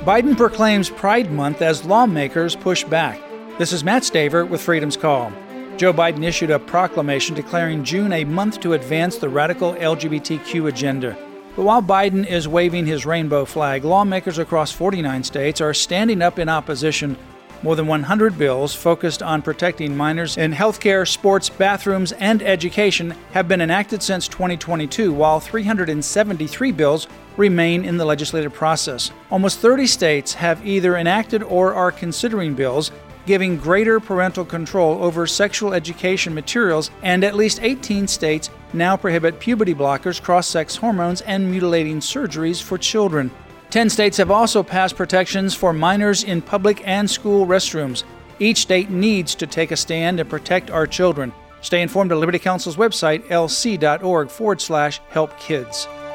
Biden proclaims Pride Month as lawmakers push back. This is Matt Staver with Freedom's Call. Joe Biden issued a proclamation declaring June a month to advance the radical LGBTQ agenda. But while Biden is waving his rainbow flag, lawmakers across 49 states are standing up in opposition. More than 100 bills focused on protecting minors in healthcare, sports, bathrooms, and education have been enacted since 2022, while 373 bills remain in the legislative process. Almost 30 states have either enacted or are considering bills giving greater parental control over sexual education materials, and at least 18 states now prohibit puberty blockers, cross-sex hormones, and mutilating surgeries for children. 10 states have also passed protections for minors in public and school restrooms. Each state needs to take a stand and protect our children. Stay informed at Liberty Counsel's website, lc.org/helpkids.